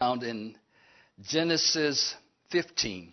found in Genesis 15,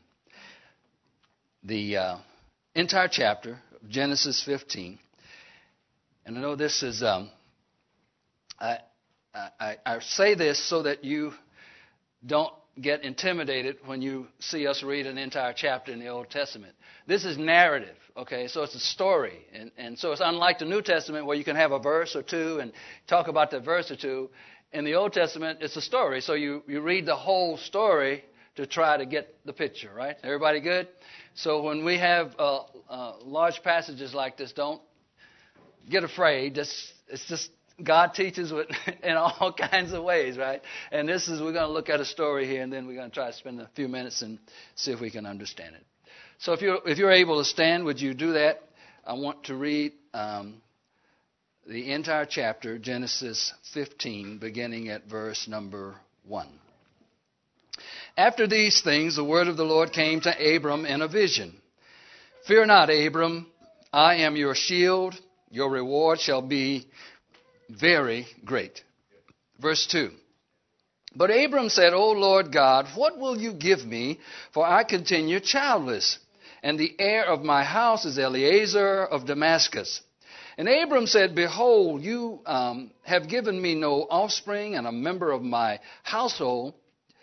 the entire chapter of Genesis 15. And I know this is, I say this so that you don't get intimidated when you see us read an entire chapter in the Old Testament. This is narrative, okay? So it's a story. And so it's unlike the New Testament where you can have a verse or two and talk about that verse or two. In the Old Testament, it's a story. So you read the whole story to try to get the picture, right? Everybody good? So when we have large passages like this, don't get afraid. It's just God teaches in all kinds of ways, right? And we're going to look at a story here, and then we're going to try to spend a few minutes and see if we can understand it. So if you're able to stand, would you do that? I want to read the entire chapter, Genesis 15, beginning at verse number 1. After these things, the word of the Lord came to Abram in a vision. Fear not, Abram, I am your shield. Your reward shall be very great. Verse 2. But Abram said, O Lord God, what will you give me? For I continue childless, and the heir of my house is Eliezer of Damascus. And Abram said, Behold, you have given me no offspring, and a member of my household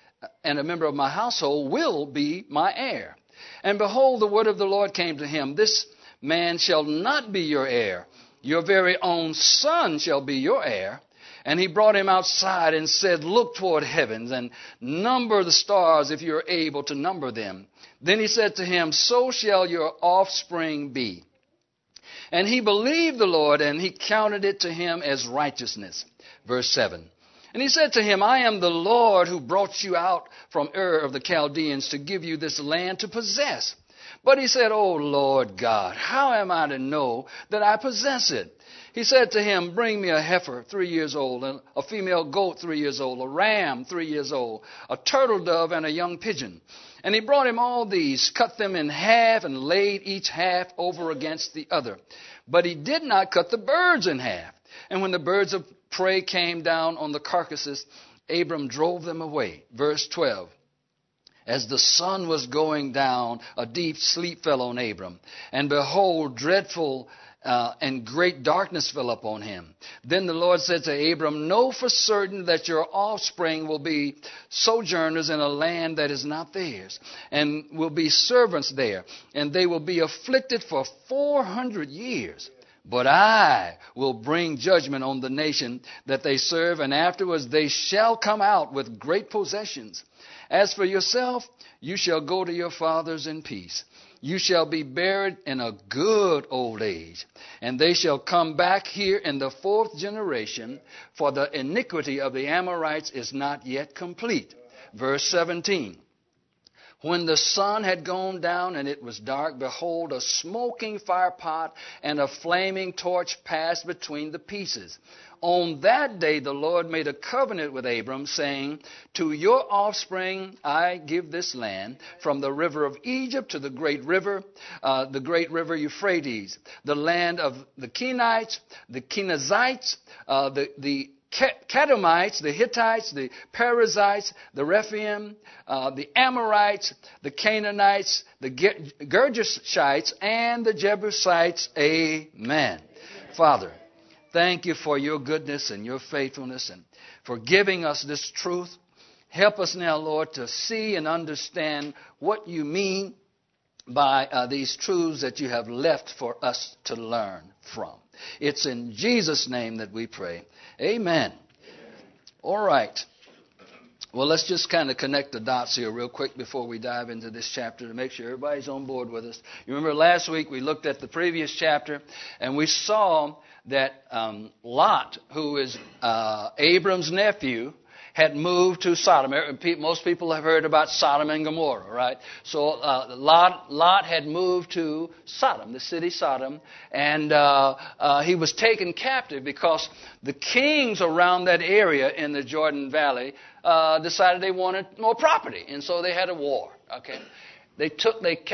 will be my heir. And behold, the word of the Lord came to him, This man shall not be your heir. Your very own son shall be your heir. And he brought him outside and said, Look toward heavens and number the stars if you're able to number them. Then he said to him, So shall your offspring be. And he believed the Lord, and he counted it to him as righteousness. Verse 7. And he said to him, I am the Lord who brought you out from Ur of the Chaldeans to give you this land to possess. But he said, O Lord God, how am I to know that I possess it? He said to him, Bring me a heifer 3 years old, and a female goat 3 years old, a ram 3 years old, a turtle dove, and a young pigeon. And he brought him all these, cut them in half, and laid each half over against the other. But he did not cut the birds in half. And when the birds of prey came down on the carcasses, Abram drove them away. Verse 12. As the sun was going down, a deep sleep fell on Abram. And behold, dreadful and great darkness fell upon him. Then the Lord said to Abram, Know for certain that your offspring will be sojourners in a land that is not theirs, and will be servants there, and they will be afflicted for 400 years. But I will bring judgment on the nation that they serve, and afterwards they shall come out with great possessions. As for yourself, you shall go to your fathers in peace. You shall be buried in a good old age. And they shall come back here in the 4th generation, for the iniquity of the Amorites is not yet complete. Verse 17. When the sun had gone down and it was dark, behold, a smoking firepot and a flaming torch passed between the pieces. On that day the Lord made a covenant with Abram, saying, To your offspring I give this land, from the river of Egypt to the great river Euphrates, the land of the Kenites, the Kenizzites, the Kadmonites, the Hittites, the Perizzites, the Rephaim, the Amorites, the Canaanites, the Girgashites, and the Jebusites. Amen. Father, thank you for your goodness and your faithfulness and for giving us this truth. Help us now, Lord, to see and understand what you mean by these truths that you have left for us to learn from. It's in Jesus' name that we pray. Amen. All right. Well, let's just kind of connect the dots here real quick before we dive into this chapter to make sure everybody's on board with us. You remember last week we looked at the previous chapter and we saw that Lot, who is Abram's nephew, had moved to Sodom. Most people have heard about Sodom and Gomorrah, right? So Lot had moved to Sodom, the city Sodom, and he was taken captive because the kings around that area in the Jordan Valley decided they wanted more property, and so they had a war. Okay, they took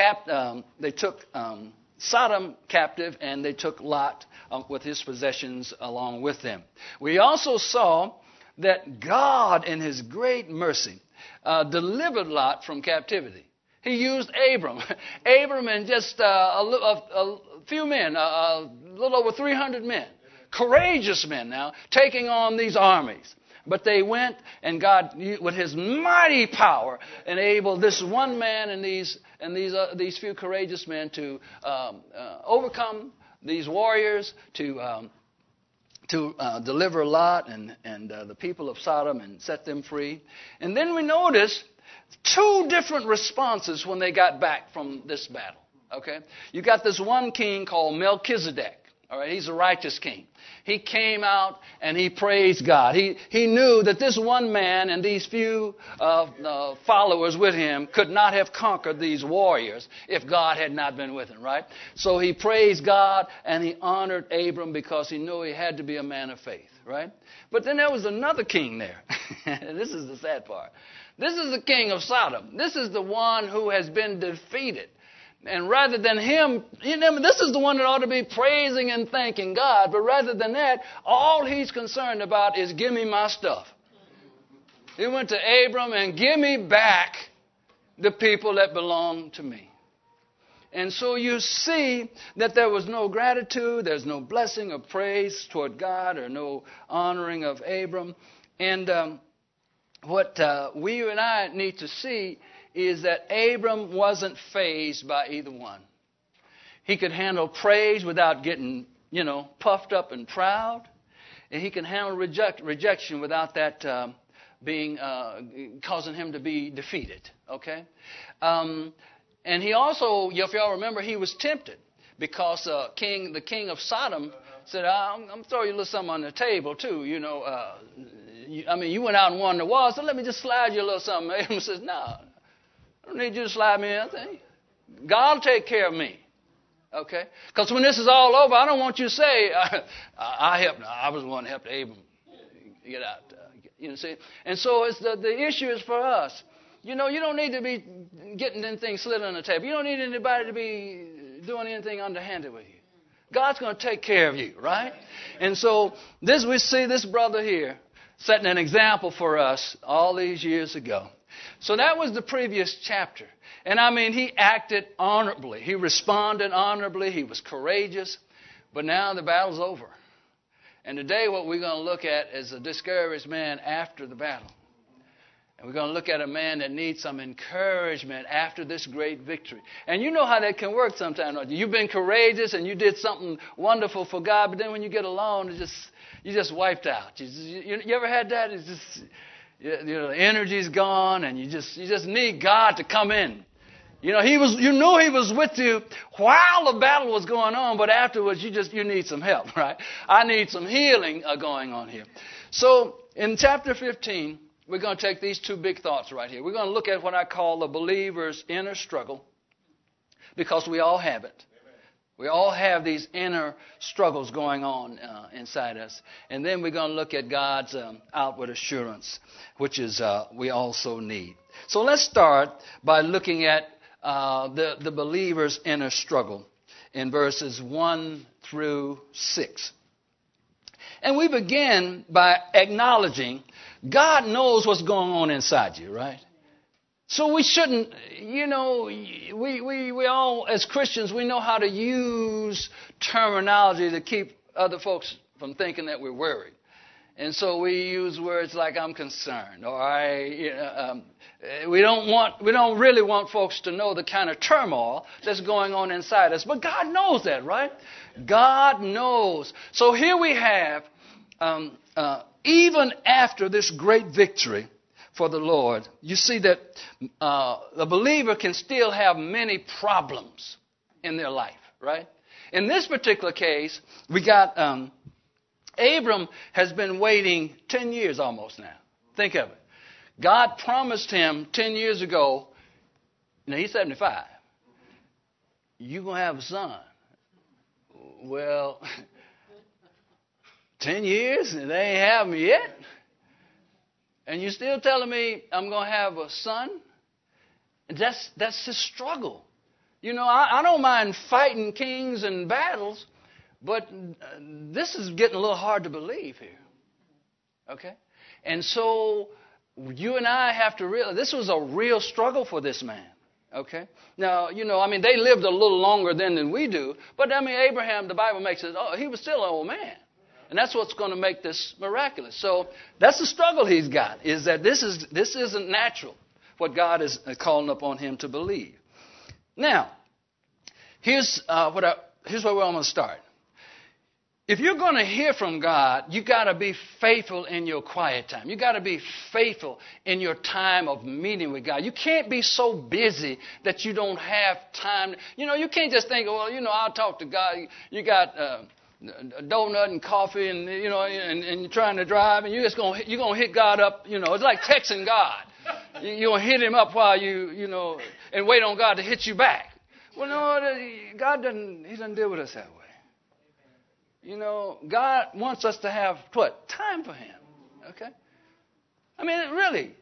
Sodom captive, and they took Lot with his possessions along with them. We also saw that God, in his great mercy, delivered Lot from captivity. He used Abram. Abram and just a few men, a little over 300 men, courageous men now, taking on these armies. But they went, and God, with his mighty power, enabled this one man and these few courageous men to overcome these warriors, to deliver Lot and the people of Sodom and set them free. And then we notice two different responses when they got back from this battle. Okay, you got this one king called Melchizedek. All right, he's a righteous king. He came out and he praised God. He knew that this one man and these few followers with him could not have conquered these warriors if God had not been with him, right? So he praised God and he honored Abram because he knew he had to be a man of faith, right? But then there was another king there. This is the sad part. This is the king of Sodom. This is the one who has been defeated. And rather than him, this is the one that ought to be praising and thanking God. But rather than that, all he's concerned about is give me my stuff. He went to Abram and give me back the people that belong to me. And so you see that there was no gratitude, there's no blessing or praise toward God, or no honoring of Abram. And what we and I need to see is that Abram wasn't fazed by either one. He could handle praise without getting, puffed up and proud. And he can handle rejection without that causing him to be defeated. Okay? And he also, if y'all remember, he was tempted because the king of Sodom said, I'm throwing you a little something on the table too, you went out and won the war, so let me just slide you a little something. Abram says, no. I don't need you to slide me anything. God will take care of me. Okay? Because when this is all over, I don't want you to say, I helped. I was the one that helped Abram get out. See? And so it's the issue is for us. You don't need to be getting anything slid on the table. You don't need anybody to be doing anything underhanded with you. God's going to take care of you, right? And so we see this brother here setting an example for us all these years ago. So that was the previous chapter. And he acted honorably. He responded honorably. He was courageous. But now the battle's over. And today what we're going to look at is a discouraged man after the battle. And we're going to look at a man that needs some encouragement after this great victory. And you know how that can work sometimes. You've been courageous and you did something wonderful for God, but then when you get alone, you just wiped out. You ever had that? It's just... the energy's gone, and you just need God to come in. He was with you while the battle was going on, but afterwards you need some help, right? I need some healing going on here. So in chapter 15, we're going to take these two big thoughts right here. We're going to look at what I call the believer's inner struggle, because we all have it. We all have these inner struggles going on inside us. And then we're going to look at God's outward assurance, which is we also need. So let's start by looking at the believer's inner struggle in verses 1 through 6. And we begin by acknowledging God knows what's going on inside you, right? So we shouldn't, we all, as Christians, we know how to use terminology to keep other folks from thinking that we're worried. And so we use words like I'm concerned, or we don't really want folks to know the kind of turmoil that's going on inside us. But God knows that, right? God knows. So here we have, even after this great victory for the Lord, you see that the believer can still have many problems in their life, right? In this particular case, we got Abram has been waiting 10 years almost now. Think of it. God promised him 10 years ago, he's 75, you're going to have a son. Well, 10 years and they ain't have me yet? And you're still telling me I'm going to have a son? That's his struggle. I don't mind fighting kings and battles, but this is getting a little hard to believe here. Okay? And so you and I have to realize this was a real struggle for this man. Okay? Now, they lived a little longer then than we do. But, Abraham, the Bible makes it, he was still an old man. And that's what's going to make this miraculous. So that's the struggle he's got, is that this isn't natural, what God is calling upon him to believe. Now, here's where we're going to start. If you're going to hear from God, you got to be faithful in your quiet time. You got to be faithful in your time of meeting with God. You can't be so busy that you don't have time. You can't just think, well, I'll talk to God. You got a donut and coffee, and and you're trying to drive, and you're gonna hit God up. It's like texting God. You're gonna hit him up while you and wait on God to hit you back. Well, no, God doesn't. He doesn't deal with us that way. God wants us to have what? Time for him. Okay? Really.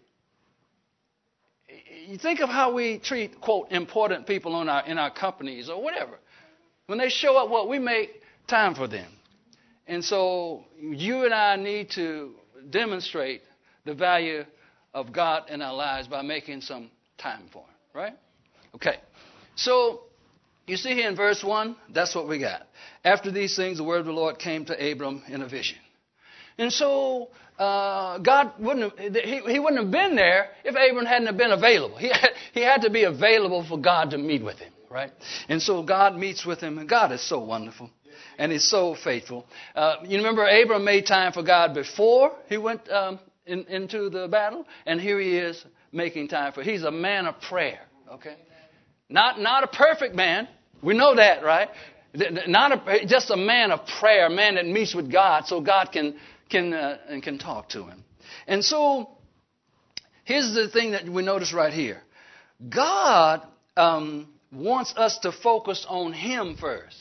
You think of how we treat, quote, important people in our companies or whatever. When they show up, we make time for them. And so you and I need to demonstrate the value of God in our lives by making some time for him. Right? Okay. So you see here in verse 1, that's what we got. After these things, the word of the Lord came to Abram in a vision. And so God wouldn't have been there if Abram hadn't have been available. He had to be available for God to meet with him, right? And so God meets with him, and God is so wonderful, and he's so faithful. You remember Abram made time for God before he went into the battle, and here he is making time for. He's a man of prayer, okay? Not a perfect man. We know that, right? Just a man of prayer, a man that meets with God so God can talk to him. And so here's the thing that we notice right here. God wants us to focus on him first.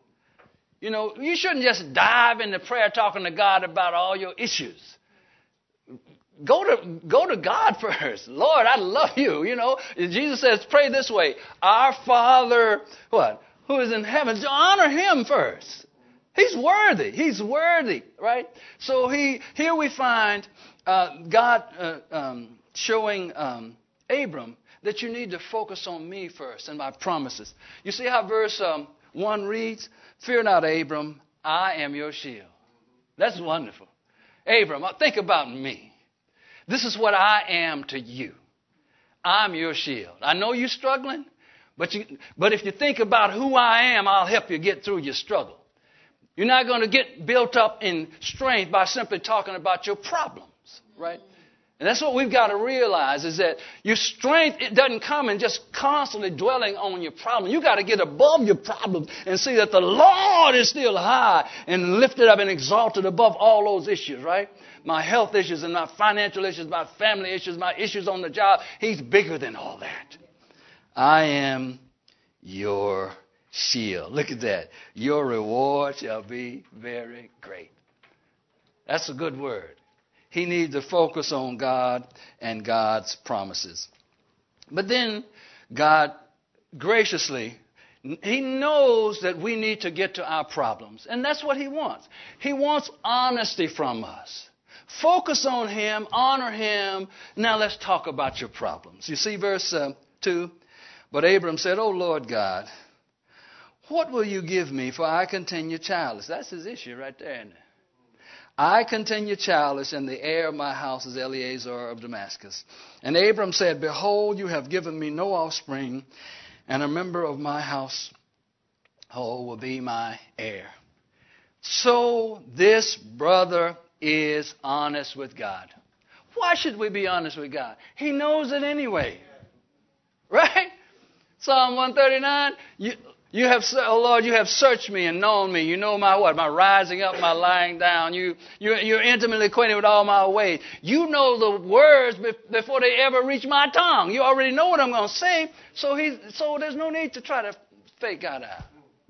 You shouldn't just dive into prayer talking to God about all your issues. Go to God first. Lord, I love you. Jesus says, pray this way. Our Father, who is in heaven. Honor him first. He's worthy. He's worthy, right? So here we find God showing Abram that you need to focus on me first and my promises. You see how verse 1 reads? Fear not, Abram, I am your shield. That's wonderful. Abram, think about me. This is what I am to you. I'm your shield. I know you're struggling, but if you think about who I am, I'll help you get through your struggle. You're not going to get built up in strength by simply talking about your problems, right? And that's what we've got to realize is that your strength, it doesn't come in just constantly dwelling on your problem. You've got to get above your problems and see that the Lord is still high and lifted up and exalted above all those issues, right? My health issues and my financial issues, my family issues, my issues on the job. He's bigger than all that. I am your shield. Look at that. Your reward shall be very great. That's a good word. He needs to focus on God and God's promises. But then God graciously, he knows that we need to get to our problems. And that's what he wants. He wants honesty from us. Focus on him, honor him. Now let's talk about your problems. You see verse 2. But Abram said, O Lord God, what will you give me, for I continue childless? That's his issue right there, isn't it? I continue childless, and the heir of my house is Eliezer of Damascus. And Abram said, Behold, you have given me no offspring, and a member of my household will be my heir. So this brother is honest with God. Why should we be honest with God? He knows it anyway. Right? Psalm 139, you have, oh Lord, you have searched me and known me. You know my what? My rising up, my lying down. You're intimately acquainted with all my ways. You know the words before they ever reach my tongue. You already know what I'm going to say. So there's no need to try to fake God out.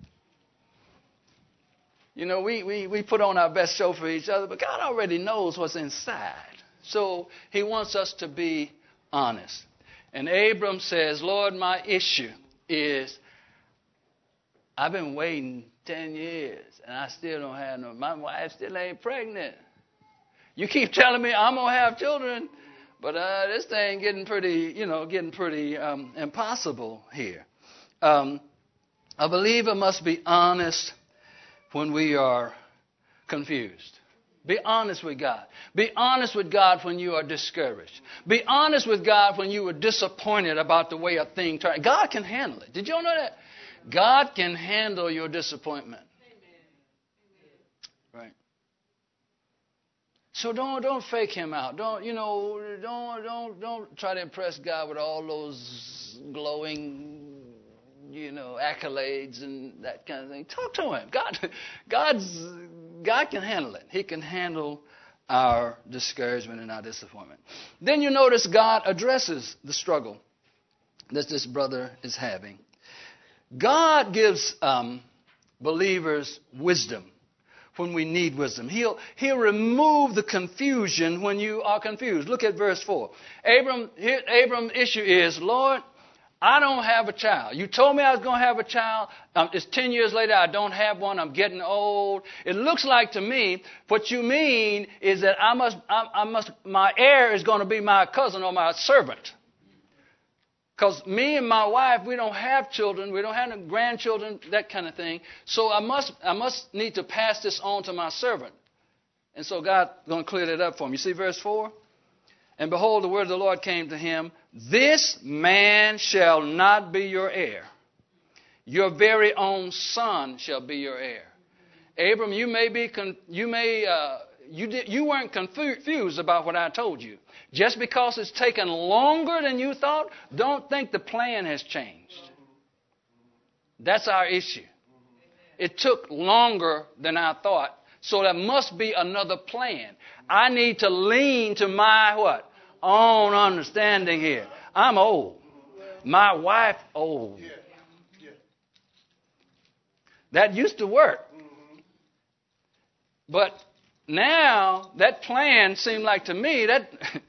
We put on our best show for each other, but God already knows what's inside. So he wants us to be honest. And Abram says, Lord, my issue is I've been waiting 10 years, and I still don't have my wife still ain't pregnant. You keep telling me I'm going to have children, but this thing getting pretty impossible here. A believer must be honest when we are confused. Be honest with God. Be honest with God when you are discouraged. Be honest with God when you are disappointed about the way a thing turned. God can handle it. Did you all know that? God can handle your disappointment. Right. So don't fake him out. Don't try to impress God with all those glowing, accolades and that kind of thing. Talk to him. God can handle it. He can handle our discouragement and our disappointment. Then you notice God addresses the struggle that this brother is having. God gives believers wisdom when we need wisdom. He'll remove the confusion when you are confused. Look at verse 4. Abram's issue is, Lord, I don't have a child. You told me I was going to have a child. It's 10 years later. I don't have one. I'm getting old. It looks like to me what you mean is that my heir is going to be my cousin or my servant. Because me and my wife, we don't have children. We don't have any grandchildren, that kind of thing. So I must need to pass this on to my servant. And so God's going to clear that up for him. You see verse 4? And behold, the word of the Lord came to him. This man shall not be your heir. Your very own son shall be your heir. Abram, you weren't confused about what I told you. Just because it's taken longer than you thought, don't think the plan has changed. That's our issue. It took longer than I thought, so there must be another plan. I need to lean to my what? Own understanding here. I'm old. My wife old. That used to work. But now that plan seemed like to me that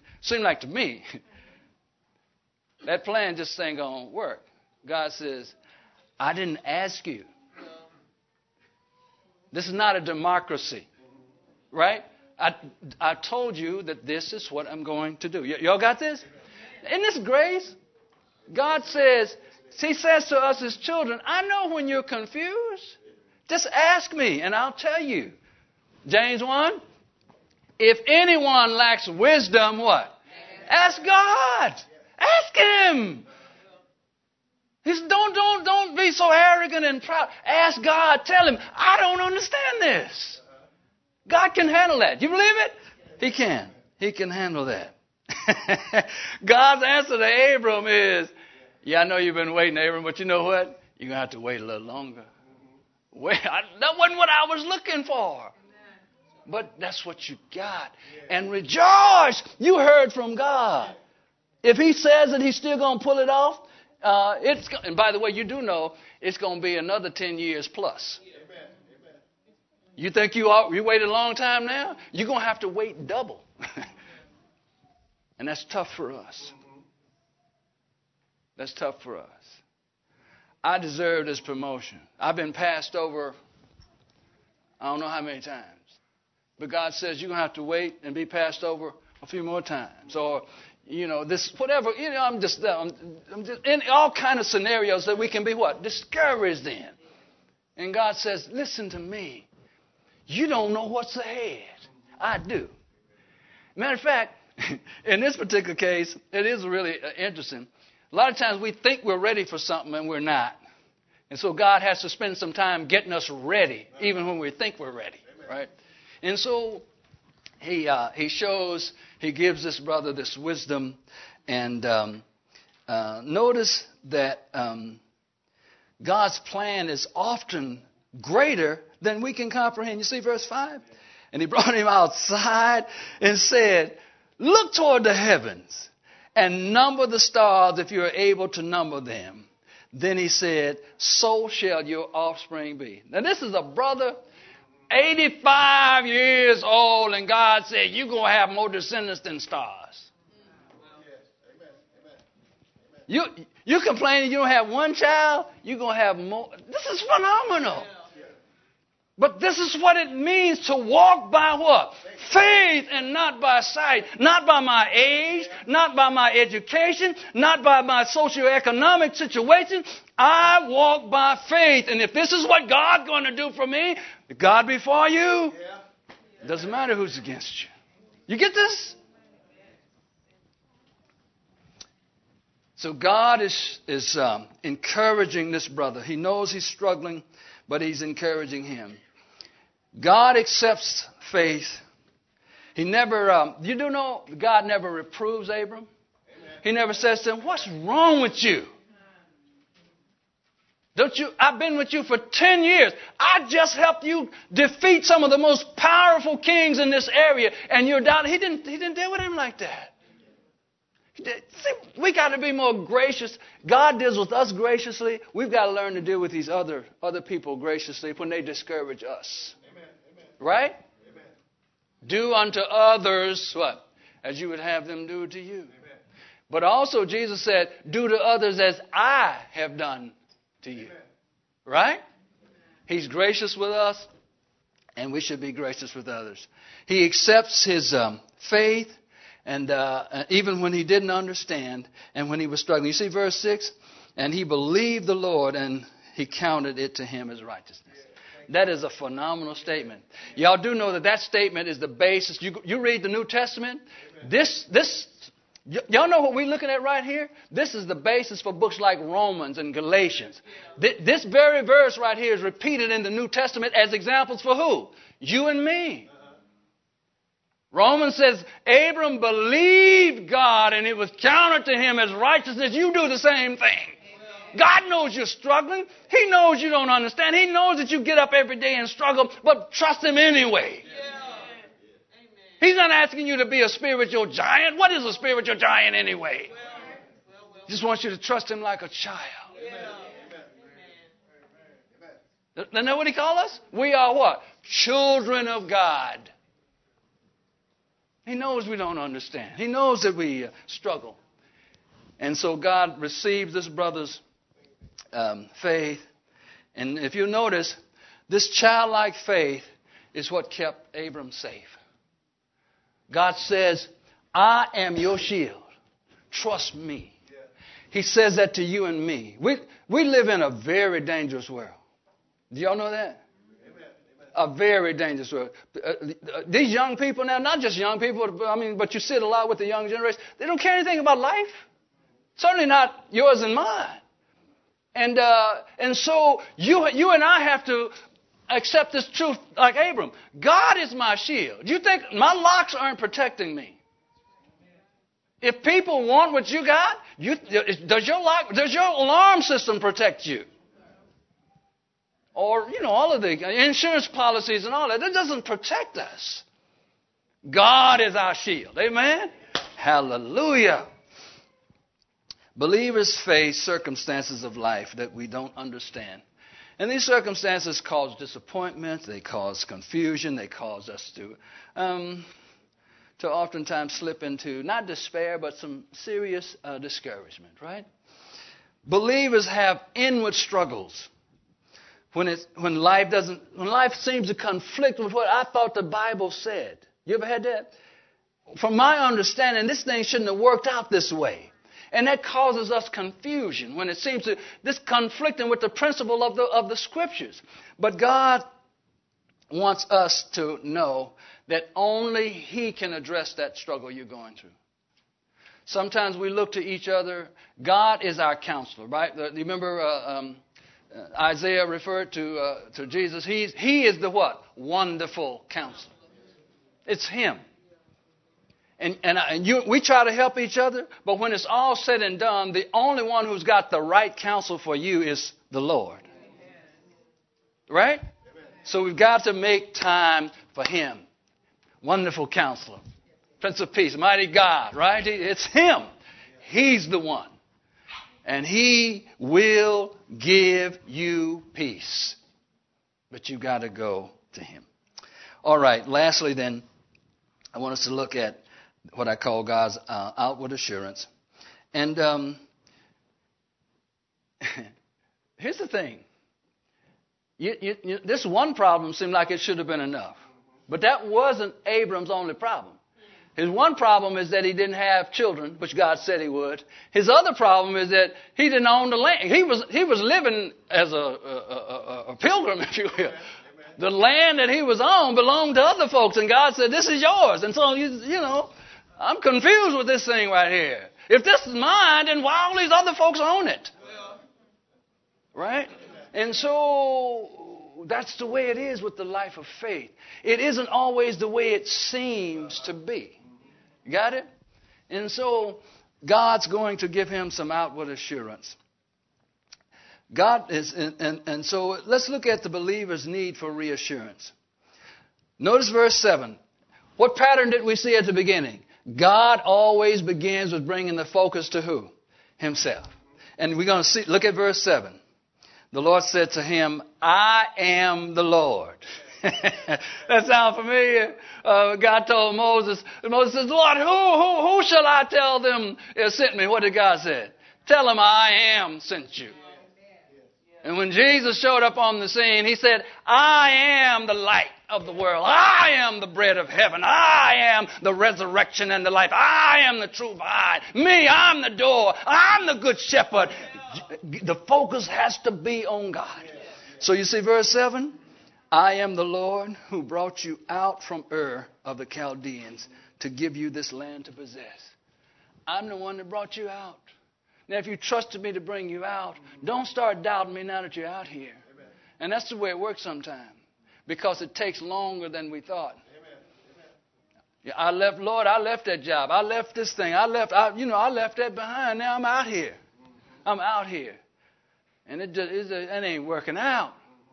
plan just ain't going to work. God says, I didn't ask you. This is not a democracy. Right? I told you that this is what I'm going to do. Y'all got this? Isn't this grace? God says, he says to us as children, I know when you're confused. Just ask me and I'll tell you. James 1, if anyone lacks wisdom, what? Ask God. Ask him. He said, don't be so arrogant and proud. Ask God. Tell him, I don't understand this. God can handle that. You believe it? He can. He can handle that. God's answer to Abram is, yeah, I know you've been waiting, Abram, but you know what? You're going to have to wait a little longer. That wasn't what I was looking for. But that's what you got. And rejoice. You heard from God. If he says that he's still going to pull it off, and by the way, you do know it's going to be another 10 years plus. You think you waited a long time now? You're going to have to wait double. And that's tough for us. That's tough for us. I deserve this promotion. I've been passed over I don't know how many times. But God says you're going to have to wait and be passed over a few more times. Or, this, whatever. I'm just in all kind of scenarios that we can be what? Discouraged in. And God says, listen to me. You don't know what's ahead. I do. Matter of fact, in this particular case, it is really interesting. A lot of times we think we're ready for something and we're not. And so God has to spend some time getting us ready, even when we think we're ready, right? And so he gives this brother this wisdom. And notice that God's plan is often greater than we can comprehend. You see verse 5? And he brought him outside and said, look toward the heavens and number the stars if you are able to number them. Then he said, so shall your offspring be. Now this is a brother, 85 years old, and God said, you're going to have more descendants than stars. You complaining you don't have one child, you're going to have more. This is phenomenal. But this is what it means to walk by what? Faith and not by sight. Not by my age, not by my education, not by my socioeconomic situation. I walk by faith. And if this is what God's going to do for me, if God be for you, it doesn't matter who's against you. You get this? So God is encouraging this brother. He knows he's struggling, but he's encouraging him. God accepts faith. He never, you do know, God never reproves Abram. He never says to him, what's wrong with you? I've been with you for 10 years. I just helped you defeat some of the most powerful kings in this area, and you're down. He didn't deal with him like that. See, we got to be more gracious. God deals with us graciously. We've got to learn to deal with these other people graciously when they discourage us. Amen. Right? Amen. Do unto others what? As you would have them do to you. Amen. But also Jesus said, do to others as I have done to you. Amen. Right? He's gracious with us, and we should be gracious with others. He accepts his faith. And even when he didn't understand and when he was struggling. You see verse 6? And he believed the Lord and he counted it to him as righteousness. That is a phenomenal statement. Y'all do know that statement is the basis. You read the New Testament. Y'all know what we're looking at right here? This is the basis for books like Romans and Galatians. This very verse right here is repeated in the New Testament as examples for who? You and me. Romans says, Abram believed God and it was counted to him as righteousness. You do the same thing. God knows you're struggling. He knows you don't understand. He knows that you get up every day and struggle, but trust him anyway. He's not asking you to be a spiritual giant. What is a spiritual giant anyway? He just wants you to trust him like a child. Isn't that what he calls us? We are what? Children of God. He knows we don't understand. He knows that we struggle. And so God receives this brother's faith. And if you notice, this childlike faith is what kept Abram safe. God says, I am your shield. Trust me. He says that to you and me. We live in a very dangerous world. Do y'all know that? A very dangerous world. These young people now, not just young people, but you sit a lot with the young generation. They don't care anything about life. Certainly not yours and mine. And so you and I have to accept this truth like Abram. God is my shield. Do you think my locks aren't protecting me? If people want what you got, does your alarm system protect you? Or, all of the insurance policies and all that. That doesn't protect us. God is our shield. Amen? Hallelujah. Believers face circumstances of life that we don't understand. And these circumstances cause disappointment. They cause confusion. They cause us to oftentimes slip into not despair, but some serious discouragement, right? Believers have inward struggles. When life seems to conflict with what I thought the Bible said. You ever had that? From my understanding, this thing shouldn't have worked out this way. And that causes us confusion when it seems to this conflicting with the principle of the Scriptures. But God wants us to know that only He can address that struggle you're going through. Sometimes we look to each other. God is our counselor, right? You remember Isaiah referred to Jesus. He is the what? Wonderful counselor. It's Him. And we try to help each other, but when it's all said and done, the only one who's got the right counsel for you is the Lord. Right? So we've got to make time for Him. Wonderful counselor. Prince of Peace. Mighty God. Right? It's Him. He's the one. And He will give you peace. But you've got to go to Him. All right. Lastly, then, I want us to look at what I call God's outward assurance. And here's the thing. This one problem seemed like it should have been enough. But that wasn't Abram's only problem. His one problem is that he didn't have children, which God said he would. His other problem is that he didn't own the land. He was living as a pilgrim, if you will. The land that he was on belonged to other folks, and God said, this is yours. And so, I'm confused with this thing right here. If this is mine, then why all these other folks own it? Right? And so that's the way it is with the life of faith. It isn't always the way it seems to be. Got it? And so God's going to give him some outward assurance. God is, and so let's look at the believer's need for reassurance. Notice verse 7. What pattern did we see at the beginning? God always begins with bringing the focus to who? Himself. And we're going to look at verse 7. The Lord said to him, I am the Lord. That sound familiar? God told Moses says, Lord, who shall I tell them sent me? What did God say? Tell them I am sent you. And when Jesus showed up on the scene, he said, I am the light of the world. I am the bread of heaven. I am the resurrection and the life. I am the true vine. Me, I'm the door. I'm the good shepherd. The focus has to be on God. So you see verse 7, I am the Lord who brought you out from Ur of the Chaldeans to give you this land to possess. I'm the one that brought you out. Now, if you trusted me to bring you out, don't start doubting me now that you're out here. Amen. And that's the way it works sometimes, because it takes longer than we thought. Amen. I left that job. I left this thing. I left that behind. Now I'm out here. I'm out here. And it ain't working out.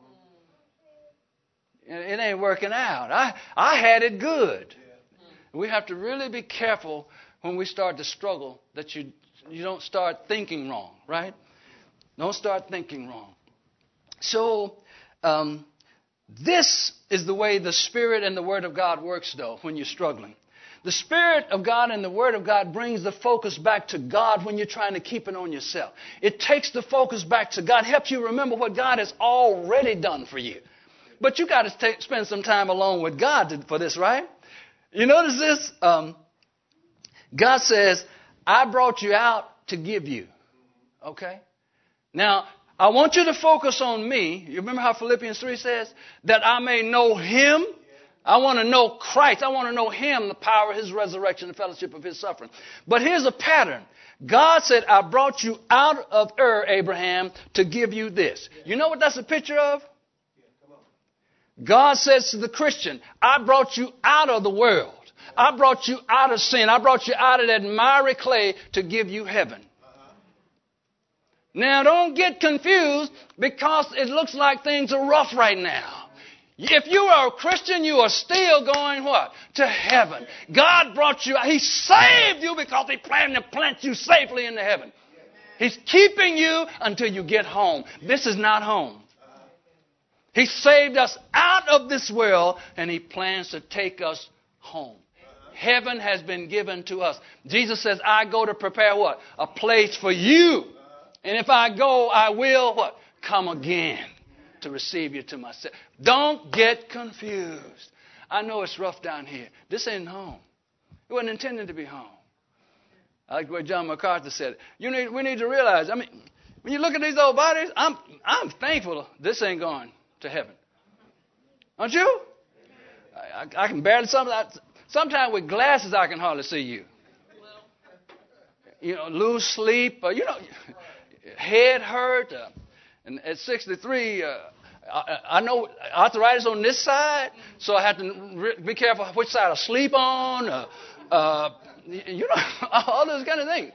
It ain't working out. I had it good. We have to really be careful when we start to struggle that you don't start thinking wrong, right? Don't start thinking wrong. So this is the way the Spirit and the Word of God works, though, when you're struggling. The Spirit of God and the Word of God brings the focus back to God when you're trying to keep it on yourself. It takes the focus back to God, helps you remember what God has already done for you. But you got to spend some time alone with God for this, right? You notice this? God says, I brought you out to give you. Okay? Now, I want you to focus on me. You remember how Philippians 3 says? That I may know Him. I want to know Christ. I want to know Him, the power of His resurrection, the fellowship of His suffering. But here's a pattern. God said, I brought you out of Ur, Abraham, to give you this. You know what that's a picture of? God says to the Christian, I brought you out of the world. I brought you out of sin. I brought you out of that miry clay to give you heaven. Now, don't get confused because it looks like things are rough right now. If you are a Christian, you are still going what? To heaven. God brought you out. He saved you because He planned to plant you safely into heaven. He's keeping you until you get home. This is not home. He saved us out of this world, and He plans to take us home. Heaven has been given to us. Jesus says, I go to prepare what? A place for you. And if I go, I will what? Come again to receive you to myself. Don't get confused. I know it's rough down here. This ain't home. It wasn't intended to be home. I like what John MacArthur said. We need to realize, when you look at these old bodies, I'm thankful this ain't going to heaven. Aren't you? I can barely, sometimes with glasses I can hardly see you. Lose sleep, head hurt. And at 63, I know arthritis on this side, so I have to be careful which side I sleep on. All those kind of things.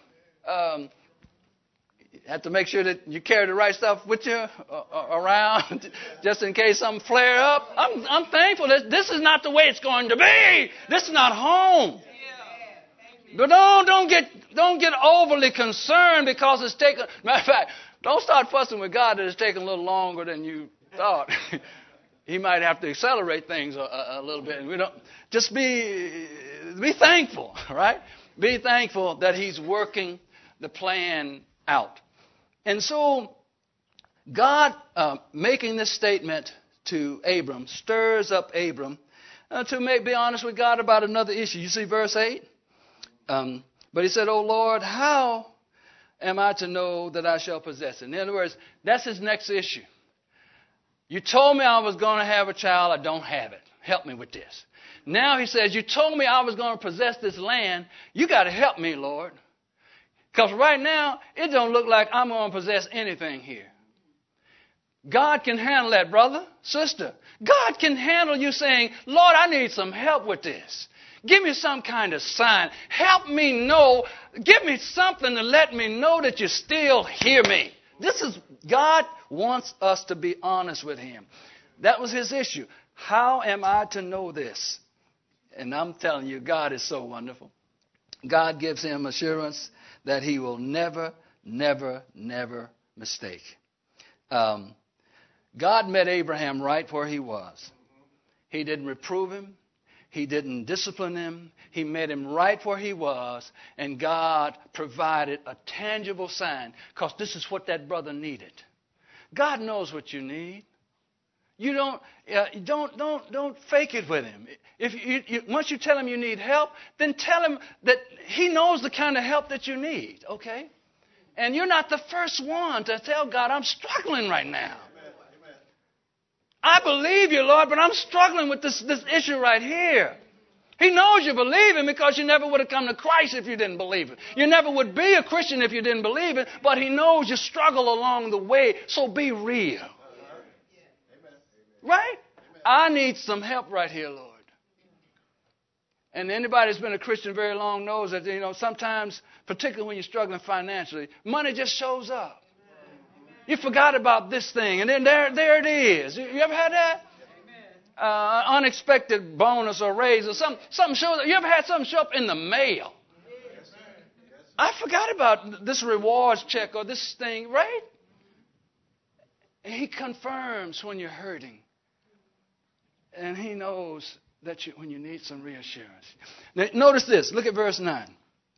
You have to make sure that you carry the right stuff with you around just in case something flare up. I'm thankful that this is not the way it's going to be. This is not home. But don't get overly concerned because it's taken. Matter of fact, don't start fussing with God that it's taking a little longer than you thought. He might have to accelerate things a little bit. And we don't just be thankful, right? Be thankful that He's working the plan out. And so God making this statement to Abram stirs up Abram to be honest with God about another issue. You see verse 8? But he said, "O Lord, how am I to know that I shall possess it?" In other words, that's his next issue. You told me I was going to have a child. I don't have it. Help me with this. Now he says, you told me I was going to possess this land. You got to help me, Lord. Because right now, it don't look like I'm going to possess anything here. God can handle that, brother, sister. God can handle you saying, Lord, I need some help with this. Give me some kind of sign. Help me know. Give me something to let me know that you still hear me. God wants us to be honest with him. That was his issue. How am I to know this? And I'm telling you, God is so wonderful. God gives him assurance that he will never, never, never mistake. God met Abraham right where he was. He didn't reprove him. He didn't discipline him. He met him right where he was, and God provided a tangible sign, because this is what that brother needed. God knows what you need. You don't fake it with him. If once you tell him you need help, then tell him that he knows the kind of help that you need. Okay, and you're not the first one to tell God, I'm struggling right now. I believe you, Lord, but I'm struggling with this issue right here. He knows you believe him, because you never would have come to Christ if you didn't believe it. You never would be a Christian if you didn't believe it, but he knows you struggle along the way, so be real. Right? I need some help right here, Lord. And anybody who's been a Christian very long knows that, sometimes, particularly when you're struggling financially, money just shows up. You forgot about this thing, and then there it is. You ever had that? Unexpected bonus or raise or something shows up. You ever had something show up in the mail? I forgot about this rewards check or this thing, right? And he confirms when you're hurting. And he knows that when you need some reassurance. Now, notice this. Look at verse 9.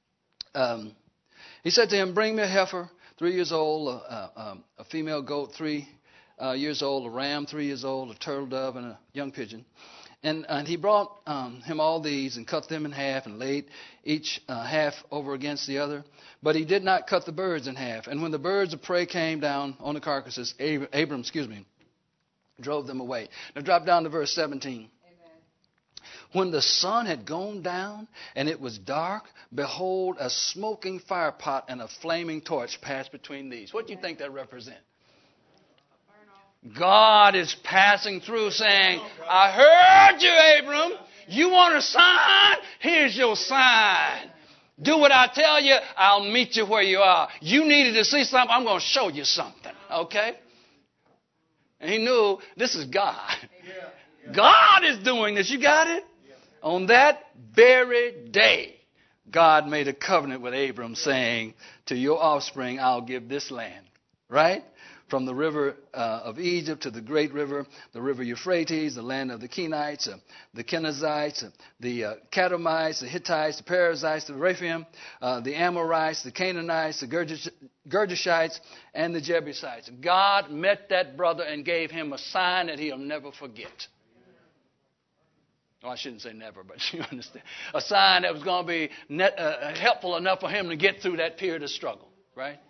He said to him, "Bring me a heifer, 3 years old, a female goat, 3 years old, a ram, 3 years old, a turtle dove, and a young pigeon." And he brought him all these and cut them in half and laid each half over against the other. But he did not cut the birds in half. And when the birds of prey came down on the carcasses, Abram drove them away. Now drop down to verse 17. Amen. When the sun had gone down and it was dark, behold, a smoking fire pot and a flaming torch passed between these. What do you think that represents? God is passing through saying, I heard you, Abram. You want a sign? Here's your sign. Do what I tell you. I'll meet you where you are. You needed to see something. I'm going to show you something. Okay? And he knew this is God. God is doing this. You got it? On that very day, God made a covenant with Abram saying, to your offspring, I'll give this land. Right? From the river of Egypt to the great river, the river Euphrates, the land of the Kenites, the Kenizzites, the Kadmonites, the Hittites, the Perizzites, the Rephaim, the Amorites, the Canaanites, the Girgashites, and the Jebusites. God met that brother and gave him a sign that he'll never forget. Oh, I shouldn't say never, but you understand. A sign that was going to be helpful enough for him to get through that period of struggle, right?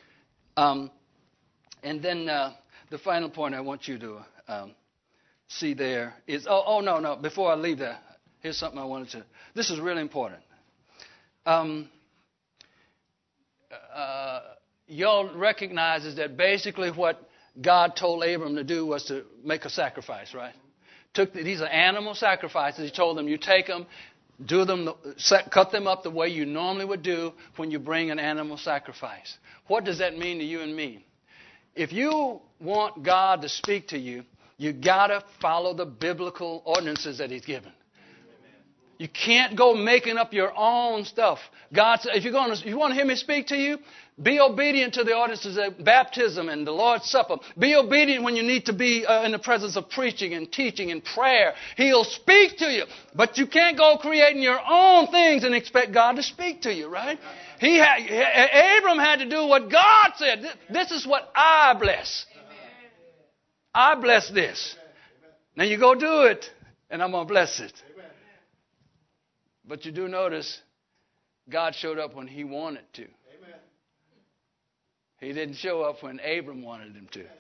And then the final point I want you to see there is, no. Before I leave that, here's something I wanted to. This is really important. Y'all recognizes that basically what God told Abram to do was to make a sacrifice, right? These are animal sacrifices. He told them, you take them, do them, cut them up the way you normally would do when you bring an animal sacrifice. What does that mean to you and me? If you want God to speak to you, you got to follow the biblical ordinances that He's given. You can't go making up your own stuff. God said, if you want to hear me speak to you, be obedient to the ordinances of baptism and the Lord's Supper. Be obedient when you need to be in the presence of preaching and teaching and prayer. He'll speak to you. But you can't go creating your own things and expect God to speak to you, right? Abram had to do what God said. This is what I bless. I bless this. Now you go do it, and I'm going to bless it. But you do notice God showed up when he wanted to. He didn't show up when Abram wanted him to.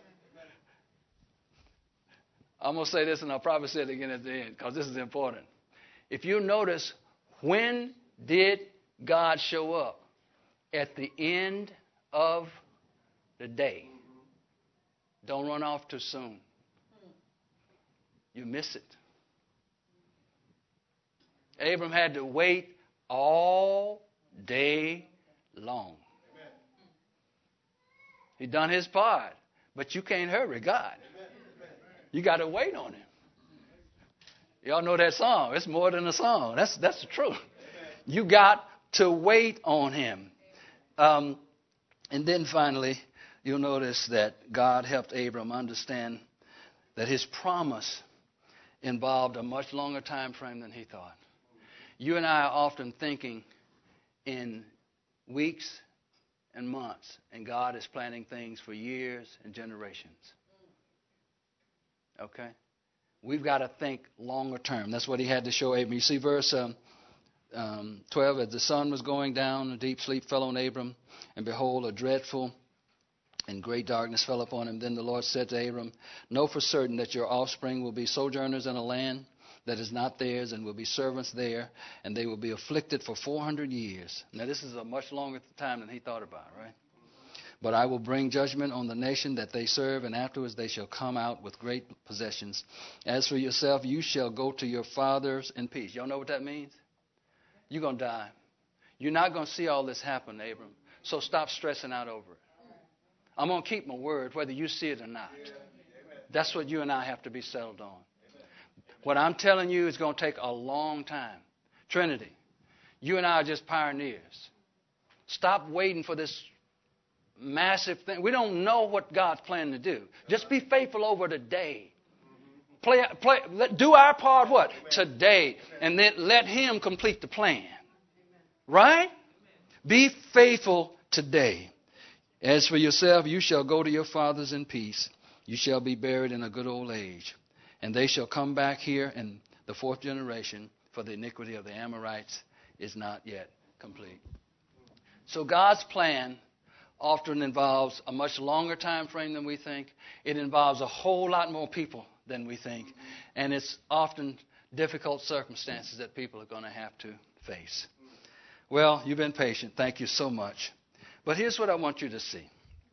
I'm going to say this, and I'll probably say it again at the end, because this is important. If you notice, when did God show up? At the end of the day. Don't run off too soon. You miss it. Abram had to wait all day long. He done his part, but you can't hurry God. You got to wait on him. Y'all know that song. It's more than a song. That's the truth. You got to wait on him. And then finally, you'll notice that God helped Abram understand that his promise involved a much longer time frame than he thought. You and I are often thinking in weeks and months, and God is planning things for years and generations. Okay? We've got to think longer term. That's what he had to show Abram. You see verse 12, as the sun was going down, a deep sleep fell on Abram, and behold, a dreadful and great darkness fell upon him. Then the Lord said to Abram, know for certain that your offspring will be sojourners in a land that is not theirs, and will be servants there, and they will be afflicted for 400 years. Now, this is a much longer time than he thought about, right? But I will bring judgment on the nation that they serve, and afterwards they shall come out with great possessions. As for yourself, you shall go to your fathers in peace. Y'all know what that means? You're going to die. You're not going to see all this happen, Abram. So stop stressing out over it. I'm going to keep my word, whether you see it or not. That's what you and I have to be settled on. What I'm telling you is going to take a long time. Trinity, you and I are just pioneers. Stop waiting for this massive thing. We don't know what God's planning to do. Just be faithful over today. Do our part what? Today. And then let him complete the plan. Right? Be faithful today. As for yourself, you shall go to your fathers in peace. You shall be buried in a good old age. And they shall come back here in the fourth generation, for the iniquity of the Amorites is not yet complete. So God's plan often involves a much longer time frame than we think. It involves a whole lot more people than we think. And it's often difficult circumstances that people are going to have to face. Well, you've been patient. Thank you so much. But here's what I want you to see.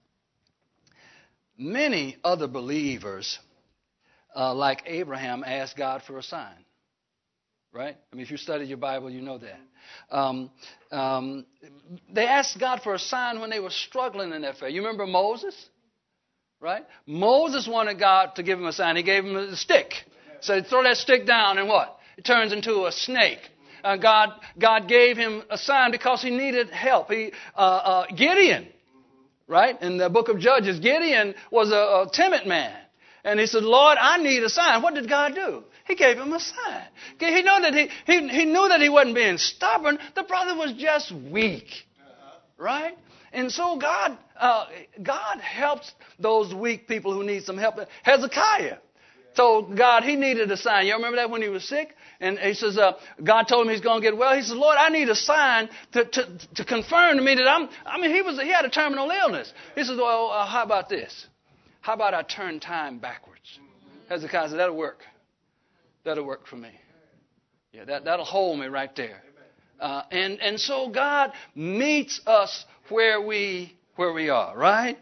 Many other believers, like Abraham, asked God for a sign. Right? I mean, if you study your Bible, you know that. They asked God for a sign when they were struggling in their faith. You remember Moses? Right? Moses wanted God to give him a sign. He gave him a stick. So throw that stick down and what? It turns into a snake. God gave him a sign because he needed help. Gideon, right? In the book of Judges, Gideon was a timid man. And he said, Lord, I need a sign. What did God do? He gave him a sign. He knew that he wasn't being stubborn. The brother was just weak. Right? And so God helps those weak people who need some help. Hezekiah told God he needed a sign. You remember that when he was sick? And he says, God told him he's going to get well. He says, Lord, I need a sign to confirm to me that he had a terminal illness. He says, well, how about this? How about I turn time backwards? Hezekiah said, that'll work. That'll work for me. Yeah, that'll hold me right there. And so God meets us where we are, right?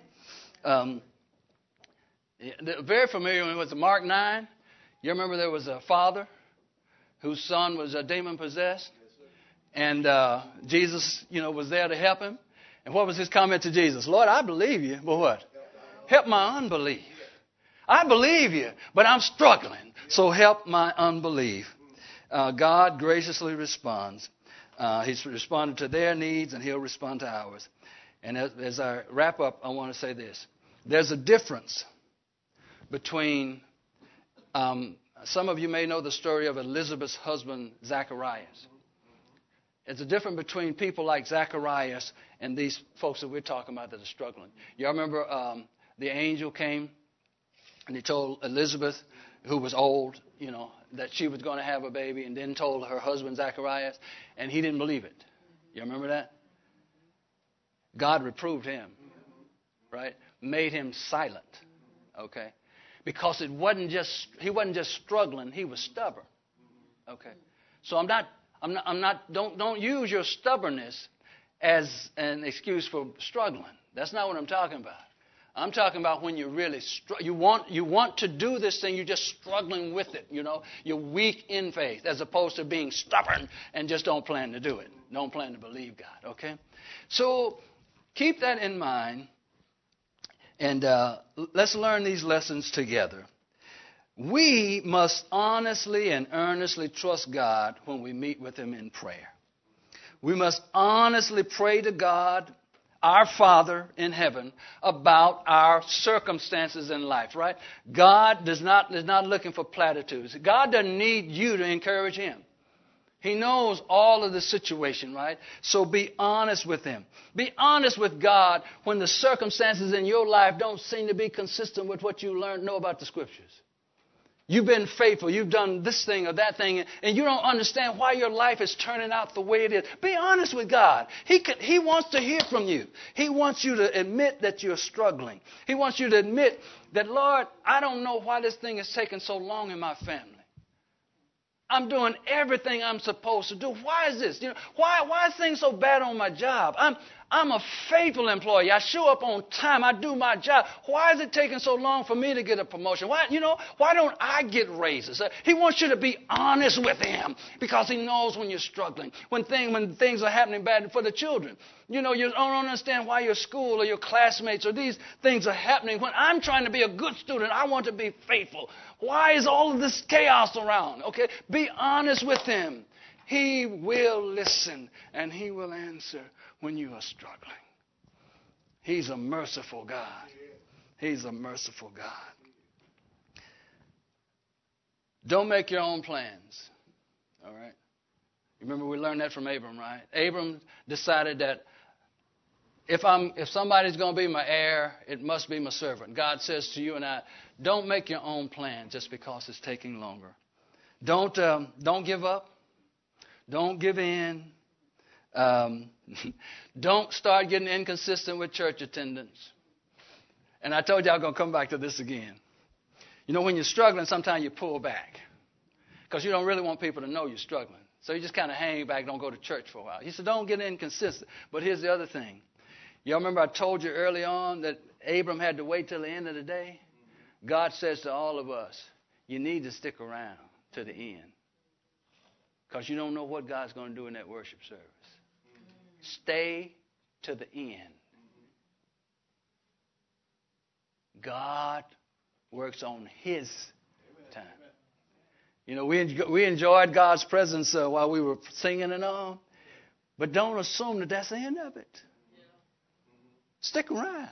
Very familiar with Mark 9. You remember there was a father whose son was demon possessed, and Jesus, was there to help him. And what was his comment to Jesus? Lord, I believe you, but what? Help my unbelief. I believe you, but I'm struggling. So help my unbelief. God graciously responds. He's responded to their needs, and he'll respond to ours. And as I wrap up, I want to say this. There's a difference between, some of you may know the story of Elizabeth's husband, Zacharias. It's a difference between people like Zacharias and these folks that we're talking about that are struggling. Y'all remember the angel came And he told Elizabeth, who was old, that she was going to have a baby, and then told her husband Zacharias, and he didn't believe it. You remember that? God reproved him, right? Made him silent, okay? Because he wasn't just struggling, he was stubborn, okay? So don't use your stubbornness as an excuse for struggling. That's not what I'm talking about. I'm talking about when you really you want to do this thing, you're just struggling with it. You're weak in faith, as opposed to being stubborn and just don't plan to do it. Don't plan to believe God. Okay, so keep that in mind, and let's learn these lessons together. We must honestly and earnestly trust God when we meet with Him in prayer. We must honestly pray to God, our Father in heaven, about our circumstances in life, right? God is not looking for platitudes. God doesn't need you to encourage Him. He knows all of the situation, right? So be honest with Him. Be honest with God when the circumstances in your life don't seem to be consistent with what you know about the Scriptures. You've been faithful. You've done this thing or that thing, and you don't understand why your life is turning out the way it is. Be honest with God. He wants to hear from you. He wants you to admit that you're struggling. He wants you to admit that, Lord, I don't know why this thing is taking so long in my family. I'm doing everything I'm supposed to do. Why is this? Why is things so bad on my job? I'm a faithful employee. I show up on time. I do my job. Why is it taking so long for me to get a promotion? Why don't I get raises? He wants you to be honest with Him, because He knows when you're struggling, when things are happening bad for the children. You don't understand why your school or your classmates or these things are happening. When I'm trying to be a good student, I want to be faithful. Why is all of this chaos around? Okay, be honest with Him. He will listen and He will answer when you are struggling. He's a merciful God. He's a merciful God. Don't make your own plans. All right? Remember, we learned that from Abram, right? Abram decided that if somebody's going to be my heir, it must be my servant. God says to you and I, don't make your own plan just because it's taking longer. Don't give up. Don't give in. Don't start getting inconsistent with church attendance. And I told you I'm going to come back to this again. When you're struggling, sometimes you pull back because you don't really want people to know you're struggling. So you just kind of hang back, don't go to church for a while. He said, don't get inconsistent. But here's the other thing. Y'all remember I told you early on that Abram had to wait till the end of the day? God says to all of us, you need to stick around to the end, because you don't know what God's going to do in that worship service. Stay to the end. God works on His time. We enjoyed God's presence while we were singing and all, but don't assume that that's the end of it. Stick around.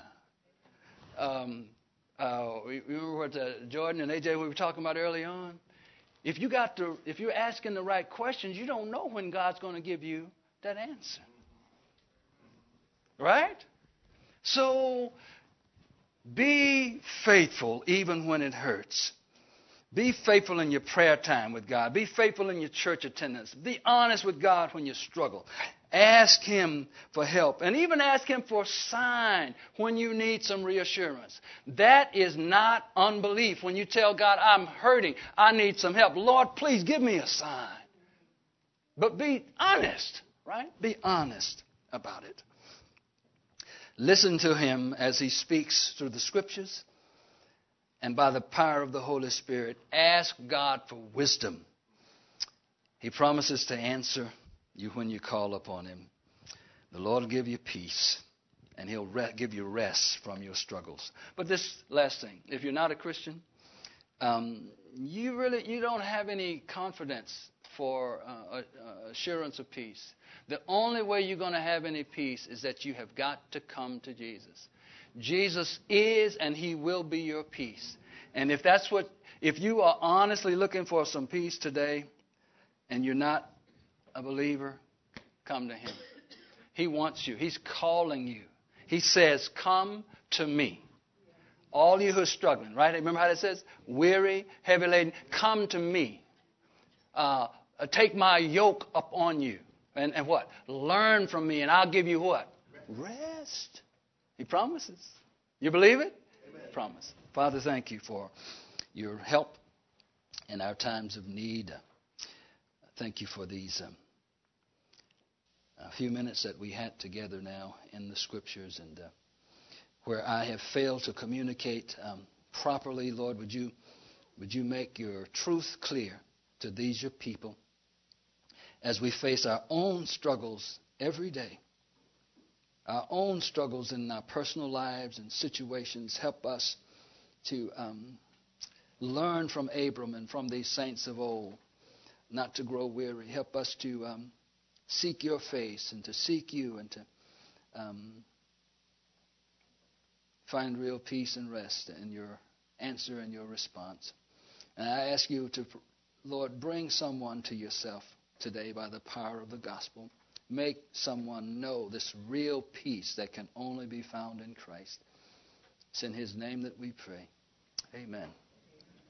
We remember what Jordan and AJ we were talking about early on. If you're asking the right questions, you don't know when God's going to give you that answer. Right? So be faithful even when it hurts. Be faithful in your prayer time with God. Be faithful in your church attendance. Be honest with God when you struggle. Ask Him for help. And even ask Him for a sign when you need some reassurance. That is not unbelief. When you tell God, I'm hurting, I need some help. Lord, please give me a sign. But be honest, right? Be honest about it. Listen to Him as He speaks through the Scriptures. And by the power of the Holy Spirit, ask God for wisdom. He promises to answer you when you call upon Him. The Lord will give you peace, and He'll give you rest from your struggles. But this last thing, if you're not a Christian, you don't have any confidence for assurance of peace. The only way you're going to have any peace is that you have got to come to Jesus. Jesus is and He will be your peace. And if you are honestly looking for some peace today and you're not a believer, come to Him. He wants you. He's calling you. He says, come to me, All you who are struggling, right? Remember how it says? Weary, heavy laden, come to me. Take my yoke upon you. And what? Learn from me, and I'll give you what? Rest. He promises. You believe it? Amen. Promise. Father, thank you for your help in our times of need. Thank you for these a few minutes that we had together now in the Scriptures, and where I have failed to communicate properly, Lord, would you make your truth clear to these your people as we face our own struggles every day, our own struggles in our personal lives and situations. Help us to learn from Abram and from these saints of old, not to grow weary. Help us to seek your face and to seek you and to find real peace and rest in your answer and your response. And I ask you to, Lord, bring someone to yourself today by the power of the gospel. Make someone know this real peace that can only be found in Christ. It's in his name that we pray. Amen.